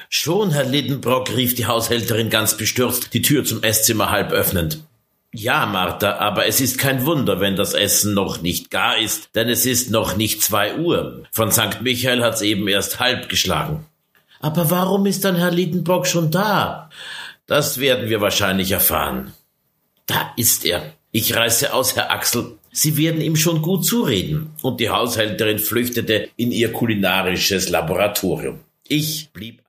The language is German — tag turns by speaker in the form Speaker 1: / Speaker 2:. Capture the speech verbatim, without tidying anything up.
Speaker 1: Schon, Herr Liddenbrock, rief die Haushälterin ganz bestürzt, die Tür zum Esszimmer halb öffnend. Ja, Martha, aber es ist kein Wunder, wenn das Essen noch nicht gar ist, denn es ist noch nicht zwei Uhr. Von Sankt Michael hat's eben erst halb geschlagen. Aber warum ist dann Herr Liddenbrock schon da? Das werden wir wahrscheinlich erfahren. Da ist er. Ich reiße aus, Herr Axel. Sie werden ihm schon gut zureden. Und die Haushälterin flüchtete in ihr kulinarisches Laboratorium. Ich blieb